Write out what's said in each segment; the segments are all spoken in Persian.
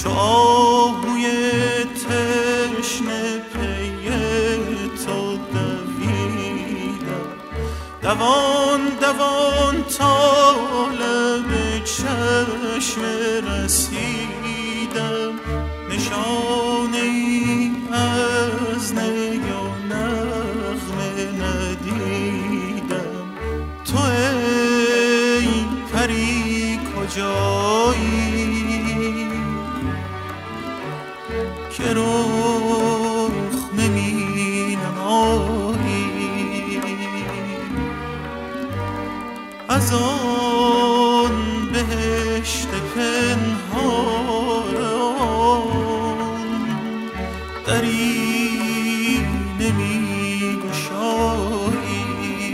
چو آهوی تشنه پی تو دویدم، دوان دوان طالب چشم رسیدم، نشانه ای از نی و نغمه ندیدم. تو ای پری کجایی که رخ نمی نمایی، از آن بهشت پنهان دری نمی گشایی.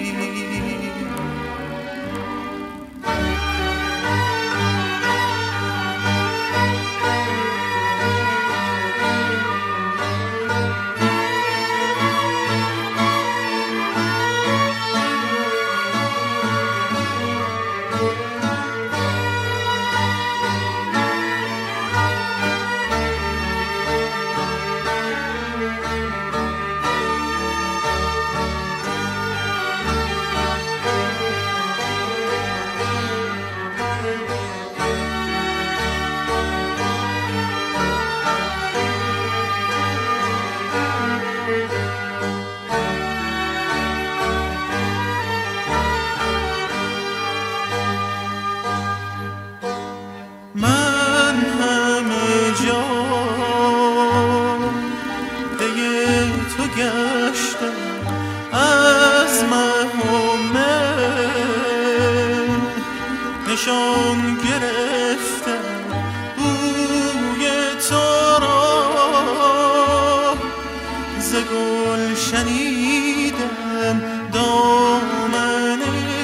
نشان گرفتم بوی تو را، ز گل شنیدم دامن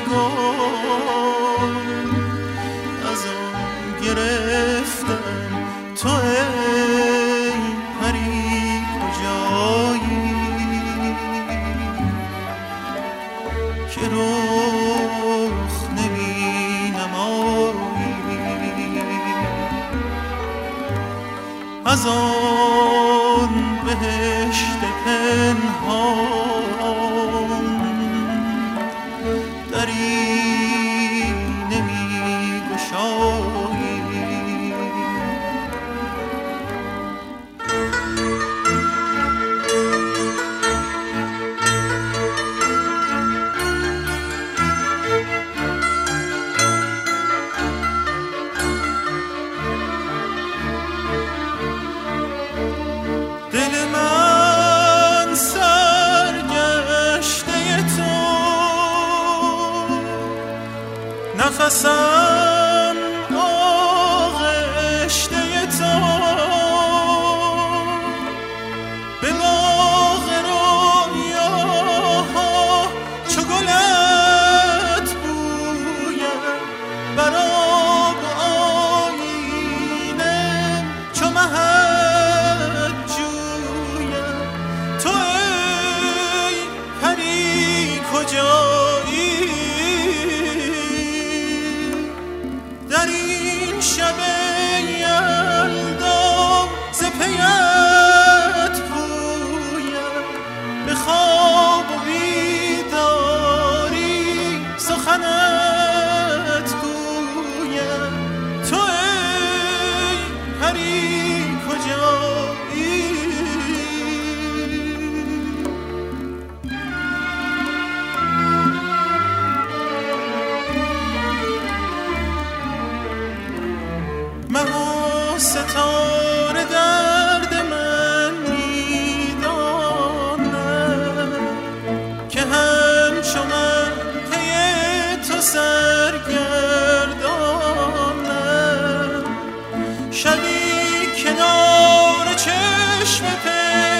گل، از آن گرفتم تو ای پری کجایی که رخ نمی نمایی، از آن بهشت پنهان دری نمی گشایی. نفسم آغشته تو، به باغ رویاها چو گلت بویم، بر آب آیینه چو مهت جویم. تو ای پری کجایی در این شب یلدا، ز پیت پویم، به خواب و بیداری سخنت گویم. تو ای پری کجایی مه و ستاره درد من میدانم که همچو من پی تو سرگردانم. شبی کنار چشم پی